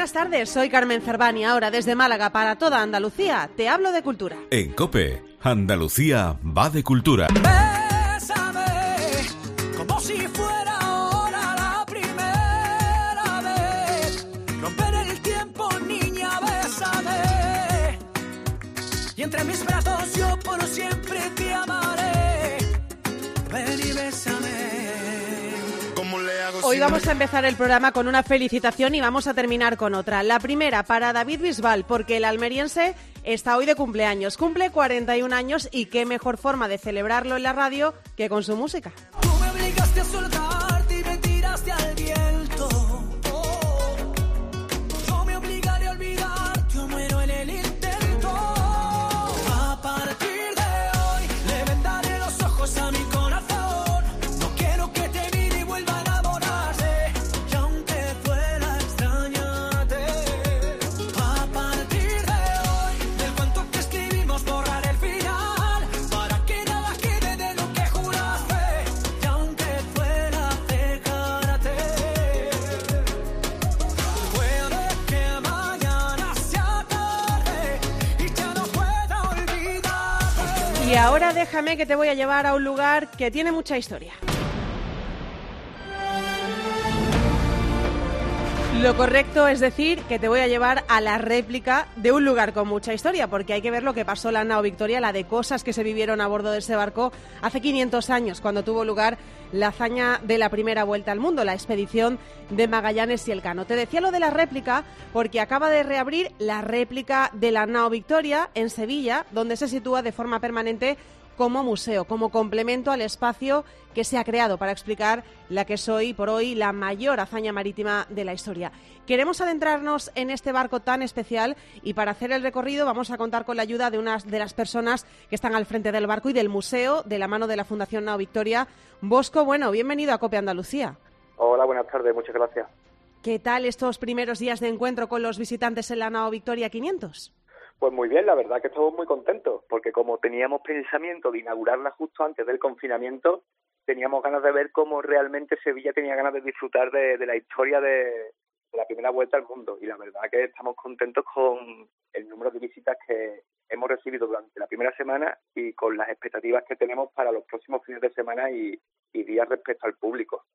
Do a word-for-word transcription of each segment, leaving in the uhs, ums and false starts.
buenas tardes, soy Carmen Cervani, ahora desde Málaga para toda Andalucía, te hablo de cultura. En COPE, Andalucía va de cultura. Bésame, como si fuera ahora la primera vez. Romper el tiempo, niña, bésame. Y entre mis brazos yo por siempre te amaré. Ven y bésame. Hoy vamos a empezar el programa con una felicitación y vamos a terminar con otra. La primera para David Bisbal, porque el almeriense está hoy de cumpleaños. Cumple cuarenta y un años y qué mejor forma de celebrarlo en la radio que con su música. Tú me obligaste a soltarte y me tiraste al viento. Oh, yo me obligaré a olvidarte, yo muero en el intento. A partir de hoy le vendaré los ojos a mi corazón. No quiero que te mire y vuelva a enamorarse. Y aunque duela extrañarte, a partir de hoy del cuento que escribimos borraré el final para que nada quede de lo que juraste. Y aunque duela dejarte, puede que mañana sea tarde y ya no pueda olvidarte. Y ahora déjame que te voy a llevar a un lugar que tiene mucha historia. Lo correcto es decir que te voy a llevar a la réplica de un lugar con mucha historia, porque hay que ver lo que pasó la nao Victoria, la de cosas que se vivieron a bordo de ese barco hace quinientos años, cuando tuvo lugar la hazaña de la primera vuelta al mundo, la expedición de Magallanes y Elcano. Te decía lo de la réplica porque acaba de reabrir la réplica de la nao Victoria en Sevilla, donde se sitúa de forma permanente como museo, como complemento al espacio que se ha creado para explicar la que es hoy por hoy la mayor hazaña marítima de la historia. Queremos adentrarnos en este barco tan especial y para hacer el recorrido vamos a contar con la ayuda de unas de las personas que están al frente del barco y del museo, de la mano de la Fundación Nao Victoria. Bosco, bueno, bienvenido a COPE Andalucía. Hola, buenas tardes, muchas gracias. ¿Qué tal estos primeros días de encuentro con los visitantes en la nao Victoria quinientos? Pues muy bien, la verdad que estamos muy contentos, porque como teníamos pensamiento de inaugurarla justo antes del confinamiento, teníamos ganas de ver cómo realmente Sevilla tenía ganas de disfrutar de, de la historia de, de la primera vuelta al mundo. Y la verdad que estamos contentos con el número de visitas que hemos recibido durante la primera semana y con las expectativas que tenemos para los próximos fines de semana y, y días respecto al público.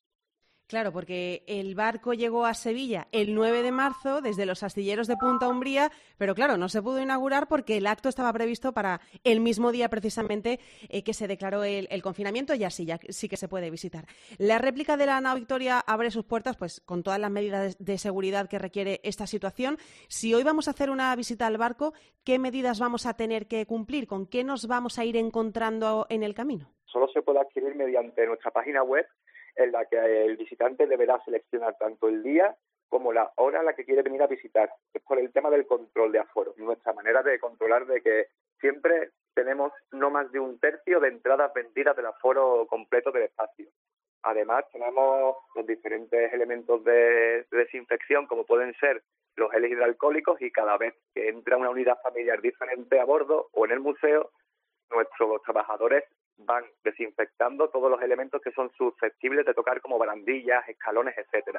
Claro, porque el barco llegó a Sevilla el nueve de marzo desde los astilleros de Punta Umbría, pero claro, no se pudo inaugurar porque el acto estaba previsto para el mismo día precisamente eh, que se declaró el, el confinamiento y así ya sí que se puede visitar. La réplica de la nao Victoria abre sus puertas pues con todas las medidas de, de seguridad que requiere esta situación. Si hoy vamos a hacer una visita al barco, ¿qué medidas vamos a tener que cumplir? ¿Con qué nos vamos a ir encontrando en el camino? Solo se puede adquirir mediante nuestra página web, en la que el visitante deberá seleccionar tanto el día como la hora a la que quiere venir a visitar. Es por el tema del control de aforo, nuestra manera de controlar de que siempre tenemos no más de un tercio de entradas vendidas del aforo completo del espacio. Además, tenemos los diferentes elementos de, de desinfección, como pueden ser los geles hidroalcohólicos, y cada vez que entra una unidad familiar diferente a bordo o en el museo, nuestros trabajadores van desinfectando todos los elementos que son susceptibles de tocar, como barandillas, escalones, etcétera.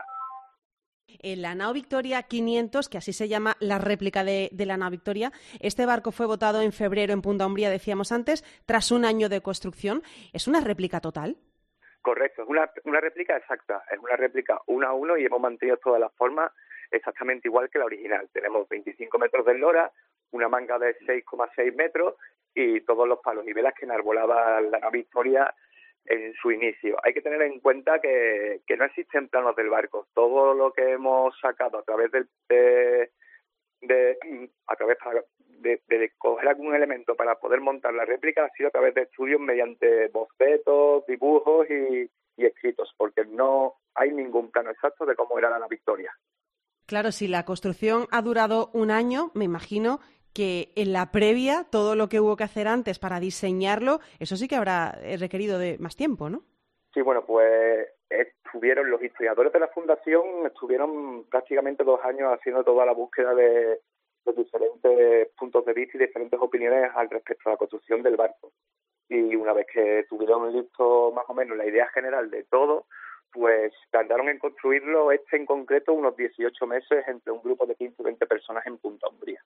En la nao Victoria quinientos, que así se llama la réplica de, de la nao Victoria, este barco fue botado en febrero en Punta Umbría, decíamos antes, tras un año de construcción. ¿Es una réplica total? Correcto, es una, una réplica exacta, es una réplica uno a uno y hemos mantenido todas las formas exactamente igual que la original. Tenemos veinticinco metros de eslora, una manga de seis coma seis metros y todos los palos y velas que enarbolaba la nao Victoria en su inicio. Hay que tener en cuenta que, que no existen planos del barco. Todo lo que hemos sacado a través del, de, de a través de, de coger algún elemento para poder montar la réplica ha sido a través de estudios mediante bocetos, dibujos y, y escritos, porque no hay ningún plano exacto de cómo era la nao Victoria. Claro, si la construcción ha durado un año, me imagino que en la previa, todo lo que hubo que hacer antes para diseñarlo, eso sí que habrá requerido de más tiempo, ¿no? Sí, bueno, pues estuvieron los historiadores de la Fundación, estuvieron prácticamente dos años haciendo toda la búsqueda de los diferentes puntos de vista y diferentes opiniones al respecto a la construcción del barco. Y una vez que tuvieron listo más o menos la idea general de todo, Pues tardaron en construirlo, este en concreto, unos dieciocho meses entre un grupo de quince o veinte personas en Punta Umbría.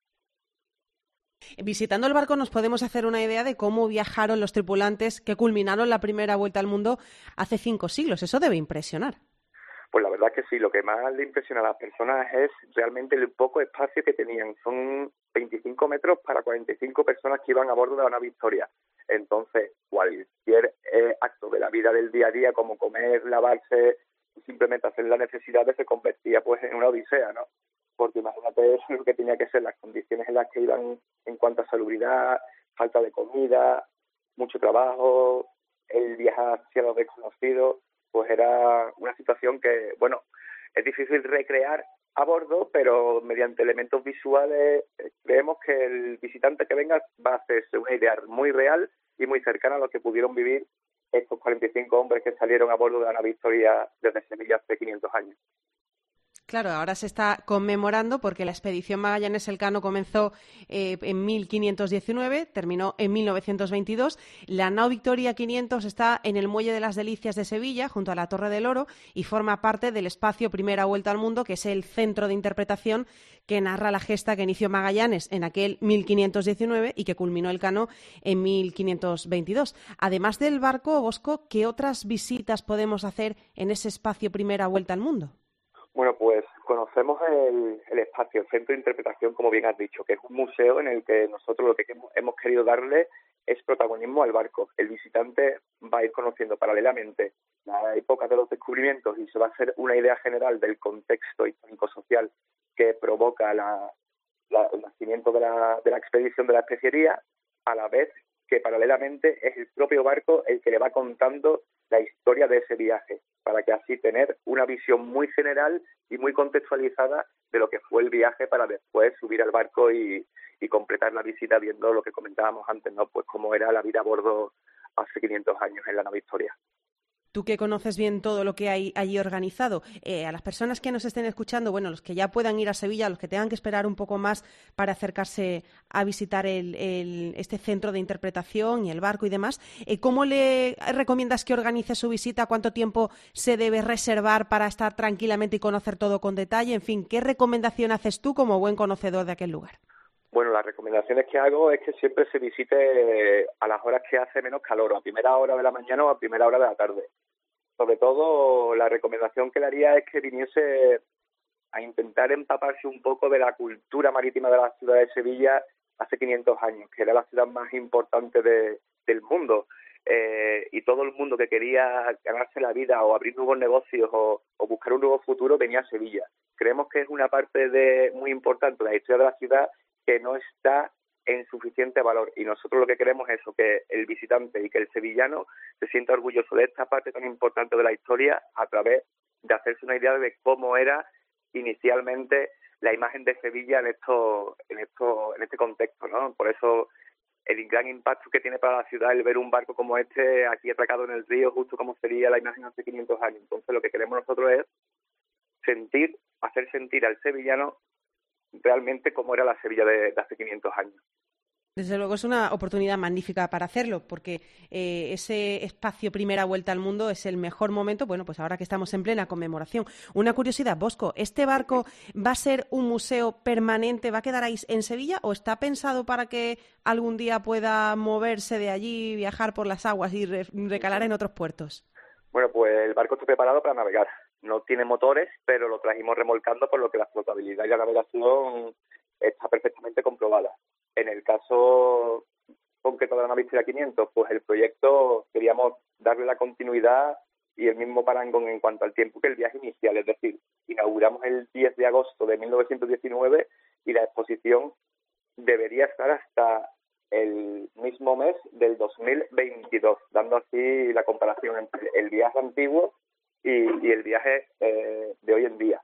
Visitando el barco nos podemos hacer una idea de cómo viajaron los tripulantes que culminaron la primera vuelta al mundo hace cinco siglos. Eso debe impresionar. Pues la verdad es que sí, lo que más le impresiona a las personas es realmente el poco espacio que tenían. Son veinticinco metros para cuarenta y cinco personas que iban a bordo de la nave Victoria. Entonces, cualquier eh, acto de la vida del día a día, como comer, lavarse, simplemente hacer las necesidades, se convertía pues en una odisea, ¿no? Porque imagínate eso, lo que tenía que ser las condiciones en las que iban en cuanto a salubridad, falta de comida, mucho trabajo, el viajar hacia lo desconocido, pues era una situación que, bueno, es difícil recrear a bordo, pero mediante elementos visuales eh, creemos que el visitante que venga va a hacerse una idea muy real y muy cercana a lo que pudieron vivir estos cuarenta y cinco hombres que salieron a bordo de la nave Victoria desde Sevilla hace quinientos años. Claro, ahora se está conmemorando porque la expedición Magallanes-Elcano comenzó eh, en mil quinientos diecinueve, terminó en mil novecientos veintidós. La nao Victoria quinientos está en el Muelle de las Delicias de Sevilla, junto a la Torre del Oro, y forma parte del espacio Primera Vuelta al Mundo, que es el centro de interpretación que narra la gesta que inició Magallanes en aquel mil quinientos diecinueve y que culminó Elcano en mil quinientos veintidós. Además del barco, Bosco, ¿qué otras visitas podemos hacer en ese espacio Primera Vuelta al Mundo? Bueno, pues conocemos el, el espacio, el centro de interpretación, como bien has dicho, que es un museo en el que nosotros lo que hemos, hemos querido darle es protagonismo al barco. El visitante va a ir conociendo paralelamente la época de los descubrimientos y se va a hacer una idea general del contexto histórico-social que provoca la, la, el nacimiento de la, de la expedición de la especiería, a la vez que paralelamente es el propio barco el que le va contando la historia de ese viaje, para que así tener una visión muy general y muy contextualizada de lo que fue el viaje para después subir al barco y, y completar la visita viendo lo que comentábamos antes, ¿no? Pues cómo era la vida a bordo hace quinientos años en la nave Victoria. Tú que conoces bien todo lo que hay allí organizado, eh, a las personas que nos estén escuchando, bueno, los que ya puedan ir a Sevilla, los que tengan que esperar un poco más para acercarse a visitar el, el, este centro de interpretación y el barco y demás, eh, ¿cómo le recomiendas que organice su visita? ¿Cuánto tiempo se debe reservar para estar tranquilamente y conocer todo con detalle? En fin, ¿qué recomendación haces tú como buen conocedor de aquel lugar? Bueno, las recomendaciones que hago es que siempre se visite a las horas que hace menos calor, a primera hora de la mañana o a primera hora de la tarde. Sobre todo, la recomendación que le haría es que viniese a intentar empaparse un poco de la cultura marítima de la ciudad de Sevilla hace quinientos años, que era la ciudad más importante de, del mundo. Eh, y todo el mundo que quería ganarse la vida o abrir nuevos negocios o, o buscar un nuevo futuro venía a Sevilla. Creemos que es una parte de muy importante de la historia de la ciudad que no está en suficiente valor, y nosotros lo que queremos es eso, que el visitante y que el sevillano se sienta orgulloso de esta parte tan importante de la historia a través de hacerse una idea de cómo era inicialmente la imagen de Sevilla en esto, en esto, en este contexto, ¿no? Por eso el gran impacto que tiene para la ciudad el ver un barco como este aquí atracado en el río, justo como sería la imagen hace quinientos años. Entonces lo que queremos nosotros es sentir, hacer sentir al sevillano realmente cómo era la Sevilla de, de hace quinientos años. Desde luego es una oportunidad magnífica para hacerlo, porque eh, ese espacio Primera Vuelta al Mundo es el mejor momento, bueno, pues ahora que estamos en plena conmemoración. Una curiosidad, Bosco, ¿este barco va a ser un museo permanente, va a quedar ahí en Sevilla o está pensado para que algún día pueda moverse de allí, viajar por las aguas y re- recalar en otros puertos? Bueno, pues el barco está preparado para navegar. No tiene motores, pero lo trajimos remolcando, por lo que la flotabilidad y la navegación está perfectamente comprobada. En el caso concreto de la nave Victoria quinientos, pues el proyecto queríamos darle la continuidad y el mismo parangón en cuanto al tiempo que el viaje inicial, es decir, inauguramos el diez de agosto de mil novecientos diecinueve y la exposición debería estar hasta el mismo mes del dos mil veintidós, dando así la comparación entre el viaje antiguo y, y el viaje eh, de hoy en día.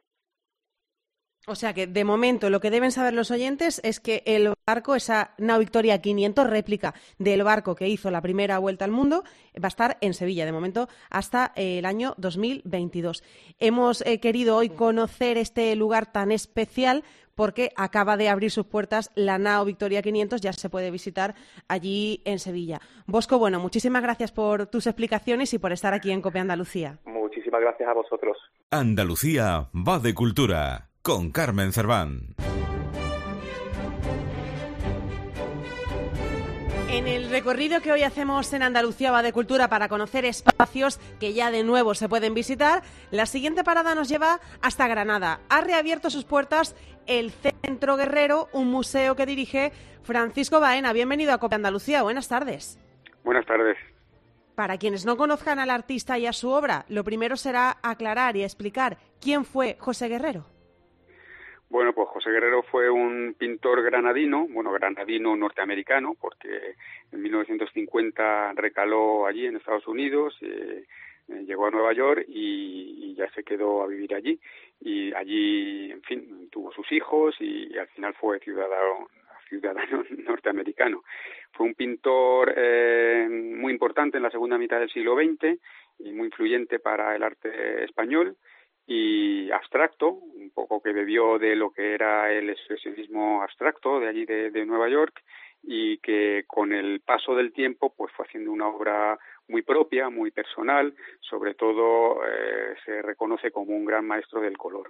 O sea que, de momento, lo que deben saber los oyentes es que el barco, esa nao Victoria quinientos, réplica del barco que hizo la primera vuelta al mundo, va a estar en Sevilla, de momento, hasta el año dos mil veintidós. Hemos eh, querido hoy conocer este lugar tan especial porque acaba de abrir sus puertas la nao Victoria quinientos, ya se puede visitar allí en Sevilla. Bosco, bueno, muchísimas gracias por tus explicaciones y por estar aquí en COPE Andalucía. Muchas muchísimas gracias a vosotros. Andalucía va de cultura, con Carmen Cerván. En el recorrido que hoy hacemos en Andalucía va de cultura para conocer espacios que ya de nuevo se pueden visitar, la siguiente parada nos lleva hasta Granada. Ha reabierto sus puertas el Centro Guerrero, un museo que dirige Francisco Baena. Bienvenido a COPE Andalucía. Buenas tardes. Buenas tardes. Para quienes no conozcan al artista y a su obra, lo primero será aclarar y explicar quién fue José Guerrero. Bueno, pues José Guerrero fue un pintor granadino, bueno, granadino norteamericano, porque en mil novecientos cincuenta recaló allí en Estados Unidos, eh, eh, llegó a Nueva York y, y ya se quedó a vivir allí. Y allí, en fin, tuvo sus hijos y, y al final fue ciudadano, ciudadano norteamericano. Fue un pintor eh, muy importante en la segunda mitad del siglo veinte y muy influyente para el arte español, y abstracto, un poco que bebió de lo que era el expresionismo abstracto de allí de, de Nueva York, y que con el paso del tiempo pues fue haciendo una obra muy propia, muy personal. Sobre todo eh, se reconoce como un gran maestro del color.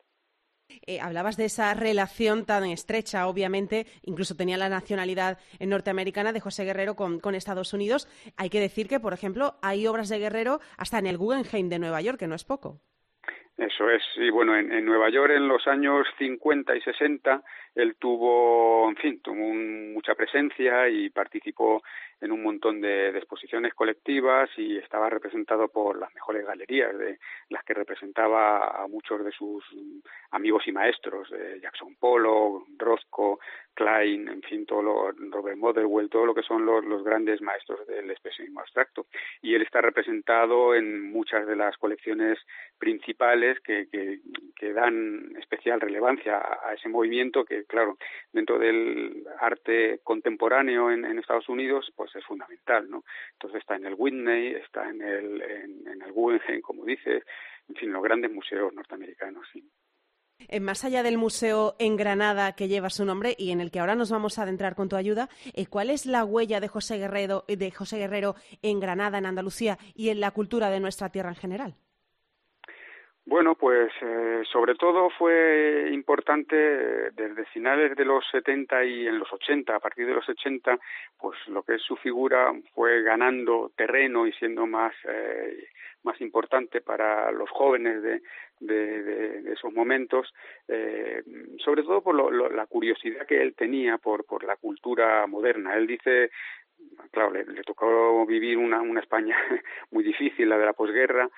Eh, hablabas de esa relación tan estrecha, obviamente, incluso tenía la nacionalidad norteamericana de José Guerrero con, con Estados Unidos. Hay que decir que, por ejemplo, hay obras de Guerrero hasta en el Guggenheim de Nueva York, que no es poco. Eso es, y bueno, en, en Nueva York en los años cincuenta y sesenta él tuvo, en fin, tuvo un, mucha presencia y participó en un montón de, de exposiciones colectivas y estaba representado por las mejores galerías, de las que representaba a muchos de sus amigos y maestros, de Jackson Pollock, Rothko, Klein, en fin, todo lo, Robert Motherwell, todo lo que son los, los grandes maestros del expresionismo abstracto. Y él está representado en muchas de las colecciones principales que, que, que dan especial relevancia a, a ese movimiento que, claro, dentro del arte contemporáneo en, en Estados Unidos, pues es fundamental, ¿no? Entonces está en el Whitney, está en el, en, en el Guggenheim, como dices, en fin, los grandes museos norteamericanos, sí. Eh, más allá del museo en Granada que lleva su nombre y en el que ahora nos vamos a adentrar con tu ayuda, eh, ¿cuál es la huella de José Guerrero, de José Guerrero en Granada, en Andalucía y en la cultura de nuestra tierra en general? Bueno, pues eh, sobre todo fue importante eh, desde finales de los setenta y en los ochenta, a partir de los ochenta, pues lo que es su figura fue ganando terreno y siendo más eh, más importante para los jóvenes de, de, de, de esos momentos, eh, sobre todo por lo, lo, la curiosidad que él tenía por, por la cultura moderna. Él dice, claro, le, le tocó vivir una, una España muy difícil, la de la posguerra,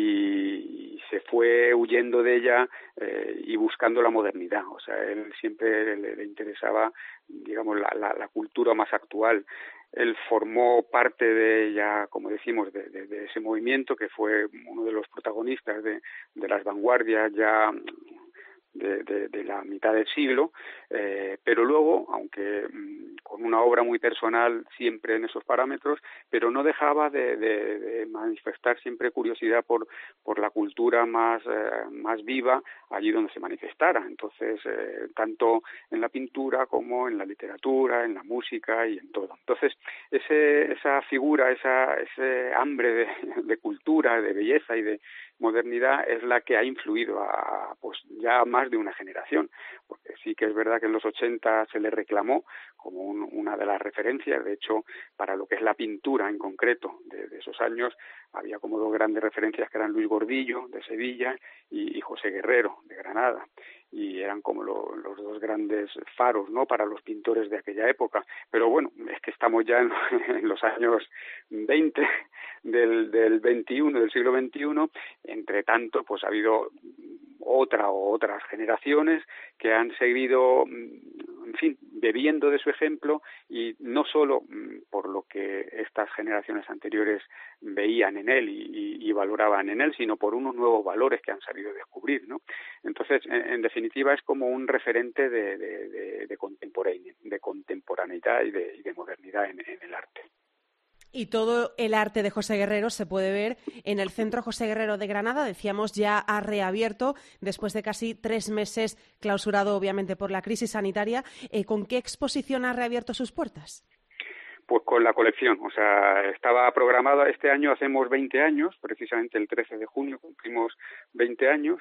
y se fue huyendo de ella eh, y buscando la modernidad. O sea, él siempre le, le interesaba, digamos, la, la, la cultura más actual. Él formó parte de ella, como decimos, de, de, de ese movimiento que fue uno de los protagonistas de, de las vanguardias ya de, de, de la mitad del siglo, eh, pero luego, aunque mmm, con una obra muy personal siempre en esos parámetros, pero no dejaba de, de, de manifestar siempre curiosidad por, por la cultura más, eh, más viva allí donde se manifestara. Entonces, eh, tanto en la pintura como en la literatura, en la música y en todo. Entonces, ese, esa figura, esa, ese hambre de, de cultura, de belleza y de modernidad es la que ha influido a, pues ya más de una generación, porque sí que es verdad que en los ochenta se le reclamó como un, una de las referencias. De hecho, para lo que es la pintura en concreto de, de esos años, había como dos grandes referencias que eran Luis Gordillo de Sevilla y, y José Guerrero de Granada, y eran como lo, los dos grandes faros, ¿no?, para los pintores de aquella época. Pero bueno, es que estamos ya en, en los años veinte del, del veintiuno, del siglo veintiuno. Entre tanto, pues ha habido otra o otras generaciones que han seguido, en fin, bebiendo de su ejemplo, y no solo por lo que estas generaciones anteriores veían en él y, y, y valoraban en él, sino por unos nuevos valores que han sabido descubrir, ¿no? Entonces, en, en definitiva, es como un referente de, de, de, de, contemporáneo, de contemporaneidad y de, y de modernidad en, en el arte. Y todo el arte de José Guerrero se puede ver en el Centro José Guerrero de Granada. Decíamos, ya ha reabierto después de casi tres meses, clausurado obviamente por la crisis sanitaria. Eh, ¿Con qué exposición ha reabierto sus puertas? Pues con la colección, o sea, estaba programada, este año hacemos veinte años, precisamente el trece de junio cumplimos veinte años,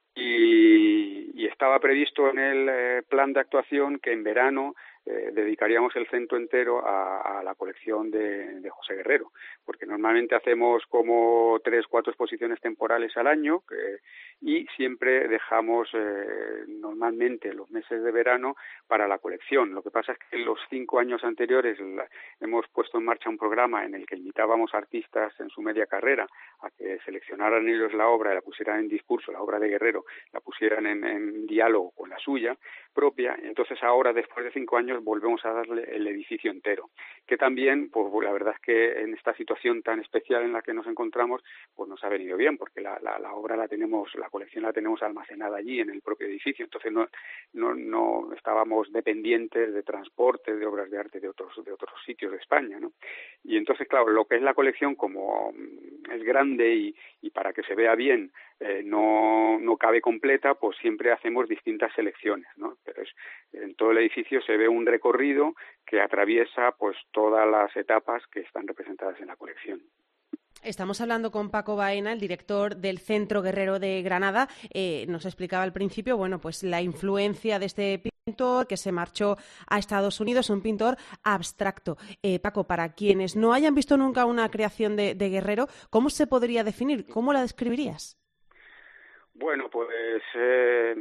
y, y estaba previsto en el eh, plan de actuación que en verano eh, dedicaríamos el centro entero a, a la colección de, de José Guerrero, porque normalmente hacemos como tres, cuatro exposiciones temporales al año que, y siempre dejamos eh, normalmente los meses de verano para la colección. Lo que pasa es que en los cinco años anteriores la, hemos puesto en marcha un programa en el que invitábamos a artistas en su media carrera a que seleccionaran ellos la obra y la pusieran en discurso, la obra de Guerrero, la pusieran en, en diálogo con la suya propia. Entonces ahora, después de cinco años, volvemos a darle el edificio entero, que también, pues la verdad es que en esta situación tan especial en la que nos encontramos, pues nos ha venido bien, porque la, la, la obra la tenemos, la colección la tenemos almacenada allí en el propio edificio, entonces no, no, no estábamos dependientes de transporte de obras de arte de otros, de otros sitios de España, ¿no? Y entonces, claro, lo que es la colección, como es grande y, y para que se vea bien, eh, no, no cabe completa, pues siempre hacemos distintas selecciones, ¿no? Pero es, en todo el edificio se ve un recorrido que atraviesa pues todas las etapas que están representadas en la colección. Estamos hablando con Paco Baena, el director del Centro Guerrero de Granada. Eh, nos explicaba al principio, bueno, pues la influencia de este pintor que se marchó a Estados Unidos, un pintor abstracto. Eh, Paco, para quienes no hayan visto nunca una creación de, de Guerrero, ¿cómo se podría definir? ¿Cómo la describirías? Bueno, pues eh,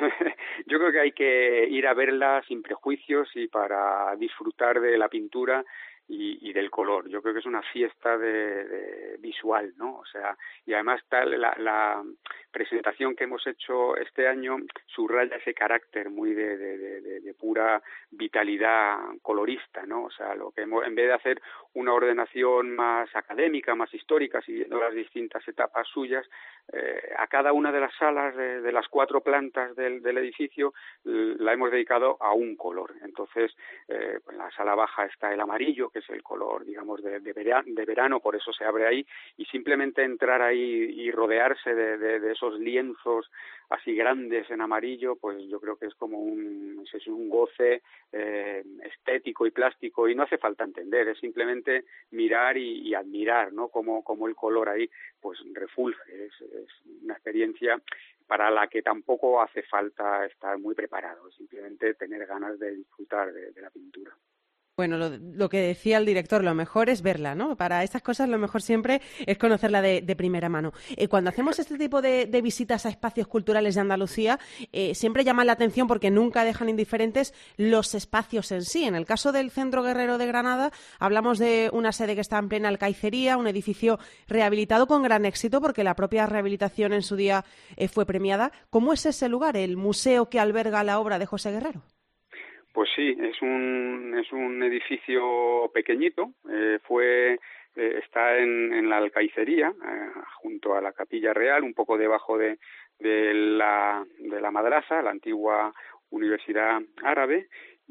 yo creo que hay que ir a verla sin prejuicios y para disfrutar de la pintura y, y del color. Yo creo que es una fiesta de, de visual, ¿no? O sea, y además tal la, la presentación que hemos hecho este año subraya ese carácter muy de, de, de, de pura vitalidad colorista, ¿no? O sea, lo que hemos, en vez de hacer una ordenación más académica, más histórica, siguiendo las distintas etapas suyas, eh, a cada una de las salas de, de las cuatro plantas del, del edificio la hemos dedicado a un color. Entonces, eh, en la sala baja está el amarillo, que es el color, digamos, de, de, verano, de verano, por eso se abre ahí, y simplemente entrar ahí y rodearse de, de, de esos lienzos así grandes en amarillo, pues yo creo que es como un, es un goce eh, estético y plástico, y no hace falta entender, es simplemente mirar y, y admirar, ¿no? Como, como el color ahí pues refulge, es, es una experiencia para la que tampoco hace falta estar muy preparado, simplemente tener ganas de disfrutar de, de la pintura. Bueno, lo, lo que decía el director, lo mejor es verla, ¿no? Para estas cosas lo mejor siempre es conocerla de, de primera mano. Eh, cuando hacemos este tipo de, de visitas a espacios culturales de Andalucía, eh, siempre llaman la atención porque nunca dejan indiferentes los espacios en sí. En el caso del Centro Guerrero de Granada, hablamos de una sede que está en plena alcaicería, un edificio rehabilitado con gran éxito porque la propia rehabilitación en su día eh, fue premiada. ¿Cómo es ese lugar, el museo que alberga la obra de José Guerrero? Pues sí, es un es un edificio pequeñito, eh, fue eh, está en, en la alcaicería, eh, junto a la Capilla Real, un poco debajo de, de la de la madraza, la antigua Universidad Árabe,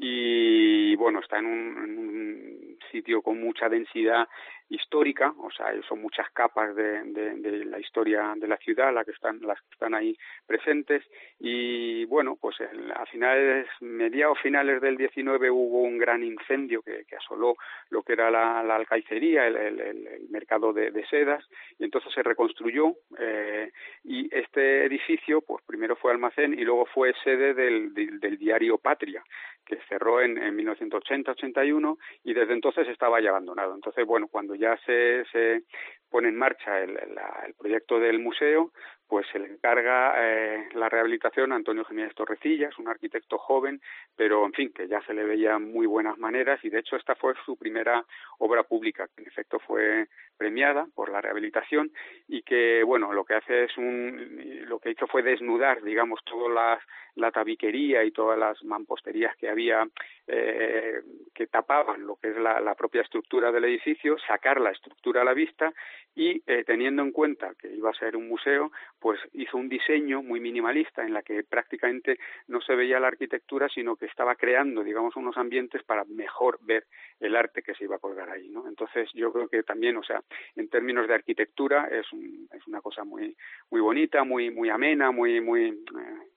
y bueno, está en un, en un sitio con mucha densidad histórica, o sea, son muchas capas de, de, de la historia de la ciudad las que están las que están ahí presentes, y bueno, pues en, a finales, mediados finales del diecinueve hubo un gran incendio que, que asoló lo que era la, la alcaicería, el, el, el mercado de, de sedas, y entonces se reconstruyó, eh, y este edificio, pues primero fue almacén y luego fue sede del, del, del diario Patria, que cerró en, en mil novecientos ochenta ochenta y uno, y desde entonces estaba ya abandonado. Entonces, bueno, cuando ya se, se pone en marcha el, la, el proyecto del museo, pues se le encarga eh, la rehabilitación a Antonio Jiménez Torrecillas, un arquitecto joven, pero en fin, que ya se le veía muy buenas maneras, y de hecho esta fue su primera obra pública, que en efecto fue premiada por la rehabilitación, y que, bueno, lo que hace es un, lo que hizo fue desnudar, digamos, toda la, la tabiquería y todas las mamposterías que había eh, que tapaban lo que es la, la propia estructura del edificio, sacar la estructura a la vista, y eh, teniendo en cuenta que iba a ser un museo, pues hizo un diseño muy minimalista en la que prácticamente no se veía la arquitectura, sino que estaba creando, digamos, unos ambientes para mejor ver el arte que se iba a colgar ahí, ¿no? Entonces yo creo que también, o sea, en términos de arquitectura es, un, es una cosa muy muy bonita, muy muy amena, muy muy eh,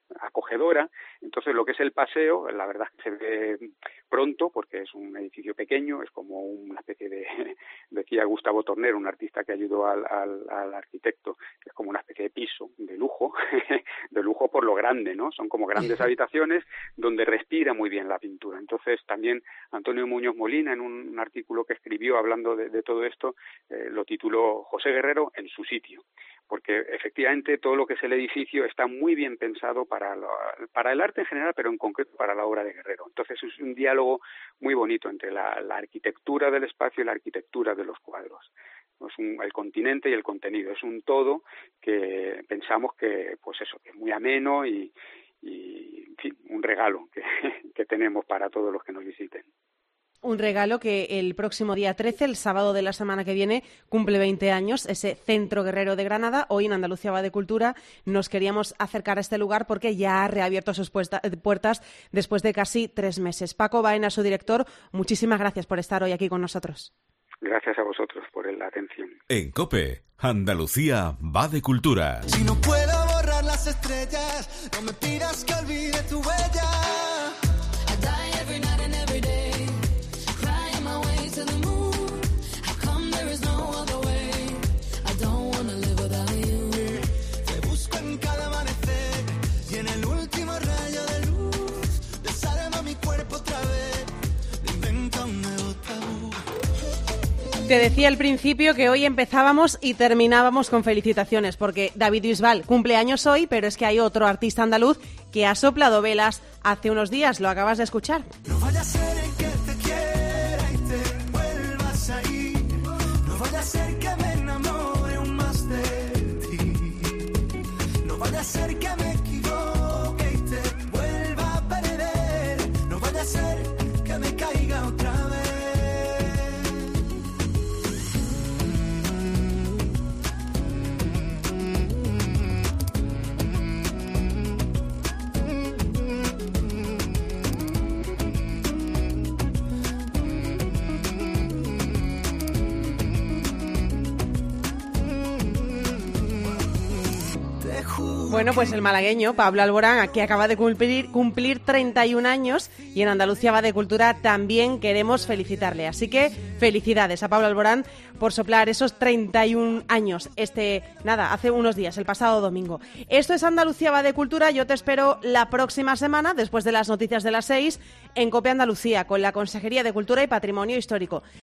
acogedora. Entonces lo que es el paseo, la verdad es que se ve pronto porque es un edificio pequeño, es como una especie de, decía Gustavo Tornero, un artista que ayudó al, al, al arquitecto, que es como una especie de piso de lujo, de lujo por lo grande, ¿no? Son como grandes habitaciones donde respira muy bien la pintura. Entonces también Antonio Muñoz Molina, en un, un artículo que escribió hablando de, de todo esto, eh, lo tituló José Guerrero en su sitio, porque efectivamente todo lo que es el edificio está muy bien pensado para, lo, para el arte en general, pero en concreto para la obra de Guerrero. Entonces es un diálogo muy bonito entre la, la arquitectura del espacio y la arquitectura de los cuadros. Es un, el continente y el contenido, es un todo que pensamos que, pues eso, que es muy ameno y, y en fin, un regalo que, que tenemos para todos los que nos visiten. Un regalo que el próximo día trece, el sábado de la semana que viene, cumple veinte años, ese Centro Guerrero de Granada. Hoy en Andalucía va de Cultura nos queríamos acercar a este lugar porque ya ha reabierto sus puertas después de casi tres meses. Paco Baena, su director, muchísimas gracias por estar hoy aquí con nosotros. Gracias a vosotros por la atención. En COPE, Andalucía va de Cultura. Si no puedo borrar las estrellas, no me pidas que olvide tu huella. Te decía al principio que hoy empezábamos y terminábamos con felicitaciones, porque David Bisbal cumple años hoy, pero es que hay otro artista andaluz que ha soplado velas hace unos días, lo acabas de escuchar. No vaya a ser el que te quiera y te vuelvas a ir, no vaya a ser que me enamore aún más de ti, no vaya a ser que me equivoque y te vuelva a perder, no vaya a ser que me caiga otra vez. Bueno, pues el malagueño Pablo Alborán, que acaba de cumplir, cumplir treinta y un años, y en Andalucía va de Cultura también queremos felicitarle. Así que felicidades a Pablo Alborán por soplar esos treinta y un años, este, nada, hace unos días, el pasado domingo. Esto es Andalucía va de Cultura, yo te espero la próxima semana, después de las noticias de las seis, en COPE Andalucía, con la Consejería de Cultura y Patrimonio Histórico.